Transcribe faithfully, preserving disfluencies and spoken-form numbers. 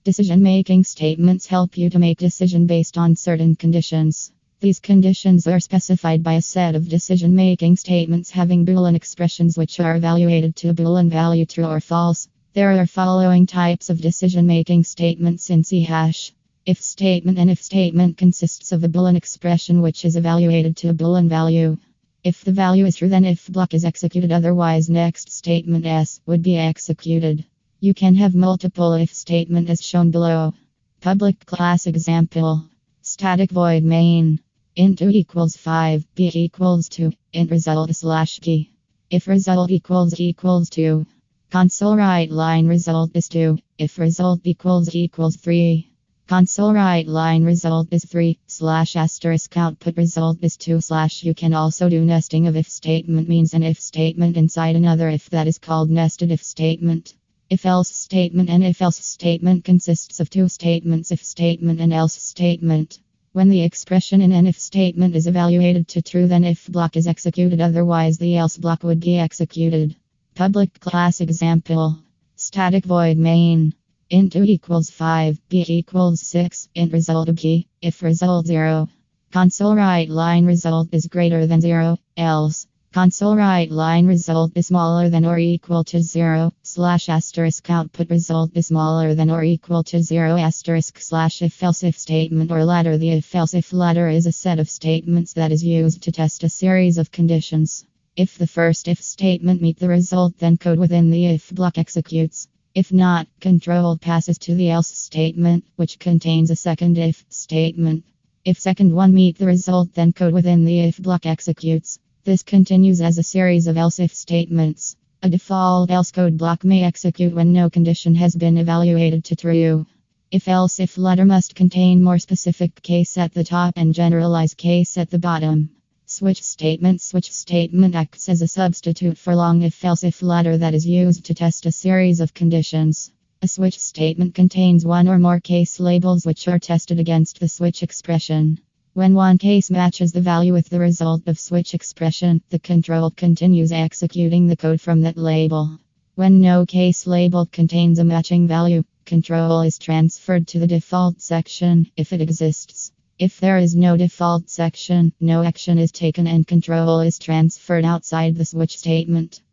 Decision-making statements help you to make decision based on certain conditions. These conditions are specified by a set of decision-making statements having Boolean expressions which are evaluated to a Boolean value true or false. There are following types of decision-making statements in C hash. If statement. An if statement consists of a Boolean expression which is evaluated to a Boolean value. If the value is true, then if block is executed, otherwise next statement S would be executed. You can have multiple if statement as shown below. Public class example. Static void main. int two equals five, b equals two, int result slash key. If result equals equals two. Console write line result is two, if result equals equals three. Console write line result is three, slash asterisk output result is two slash. You can also do nesting of if statement, means an if statement inside another if, that is called nested if statement. If else statement. An if else statement consists of two statements, if statement and else statement. When the expression in an if statement is evaluated to true, then if block is executed, otherwise the else block would be executed. Public class example. Static void main. int two equals five, b equals six, int result of key, if result zero. Console write line result is greater than zero, else. Console write line result is smaller than or equal to zero, slash asterisk output result is smaller than or equal to zero asterisk slash if else if statement or ladder. The if else if ladder is a set of statements that is used to test a series of conditions. If the first if statement meet the result, then code within the if block executes. If not, control passes to the else statement, which contains a second if statement. If second one meet the result, then code within the if block executes. This continues as a series of else if statements. A default else code block may execute when no condition has been evaluated to true. If else if ladder must contain more specific case at the top and generalized case at the bottom. Switch statement. Switch statement acts as a substitute for long if else if ladder that is used to test a series of conditions. A switch statement contains one or more case labels which are tested against the switch expression. When one case matches the value with the result of switch expression, the control continues executing the code from that label. When no case label contains a matching value, control is transferred to the default section if it exists. If there is no default section, no action is taken and control is transferred outside the switch statement.